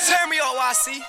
Turn me up, YC.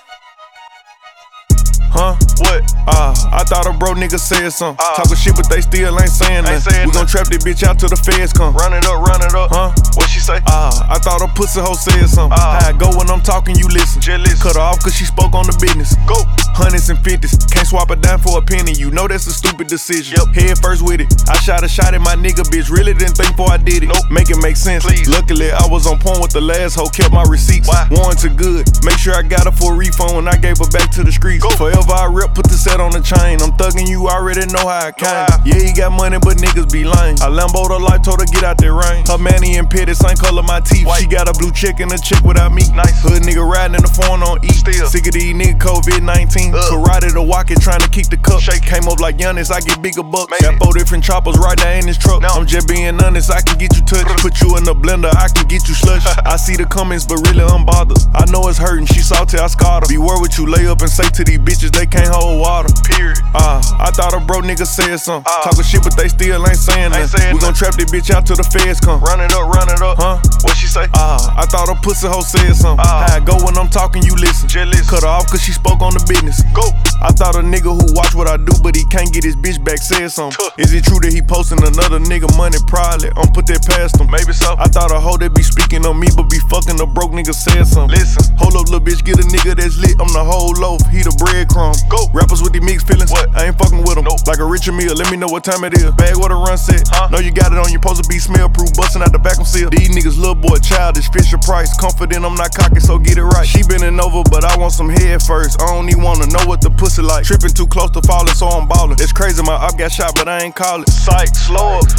Huh? What? I thought a bro nigga said something. Talking shit, but they still ain't saying nothing. We gon' trap this bitch out till the feds come. Run it up, run it up. Huh? What she say? I thought a pussy hoe said something. How I go when I'm talking, you listen. Cut her off cause she spoke on the business. Go. Hundreds and fifties, can't swap a dime for a penny. You know that's a stupid decision. Head first with it. I shot a shot at my nigga, bitch. Really didn't think before I did it. Make it make sense. Please. Luckily, I was on point with the last hoe. Kept my receipts. Why? Warranted good. Make sure I got her for a refund when I gave her back to the streets. Go. Forever I rep, put the set on the chain. I'm thugging, you already know how I came. Yeah, he got money, but niggas be lame. I Lambo'd her life, told her get out that rain. Her manny and petty, same color my teeth. White. She got a blue chick and a chick without me. Nice. Hood nigga riding in the phone on E. Still. Sick of these niggas COVID-19. Karate to walk it, trying to keep the cup. Shake came up like Giannis, I get bigger bucks. Made Got it. 4 different choppers right there in this truck. Now. I'm just being honest, I can get you touched. Put you in the blender, I can get you slush. I see the comments, but really I'm bothered. I know it's hurting, she salty, I scarred her. Beware what you lay up and say to these bitches, they can't hold water. Period. I thought a bro nigga said something. Talking shit, but they still ain't saying nothing. We gon' trap this bitch out till the feds come. Run it up, run it up. Huh? What she say? I thought a pussy hoe said something. How I go when I'm talking, you listen. Cut her off cause she spoke on the business. Go. I thought a nigga who watch what I do, but he can't get his bitch back said something. Is it true that he posting another nigga money? Probably. I'm put that past him. Maybe so. I thought a hoe that be speaking on me, but be fucking a broke nigga said something. Listen. Hold up, little bitch, get a nigga that's lit. I'm the whole loaf, he the breadcrumb. Go. Rappers with these mixed feelings. What? I ain't fucking with them. Nope. Like a Richard Mille, let me know what time it is. Bag what a run set. Know you got it on, you supposed to be smell proof, busting out the vacuum seal. These niggas little boy childish, Fisher Price. Confident I'm not cocky, so get it right. She bending over, but I want some head first. I don't even wanna know what the pussy like. Tripping too close to falling, so I'm ballin'. It's crazy, my op got shot, but I ain't call it. Psych, slow up.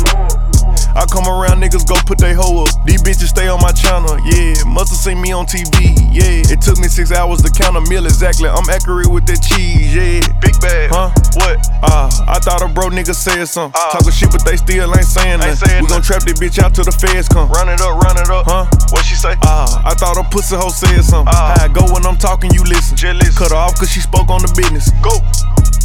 I come around, niggas go put they hoe up. These bitches stay on my channel, yeah. Musta seen me on TV, yeah. It took me 6 hours to count a meal exactly. I'm accurate with that cheese, yeah. Big bag. Huh? What? I thought a bro nigga said something. Talking shit, but they still ain't saying nothing. We gon' trap this bitch out till the feds come. Run it up, run it up. Huh? What she say? I thought a pussy hoe said something. How I go when I'm talking, you listen. Cut her off cause she spoke on the business. Go.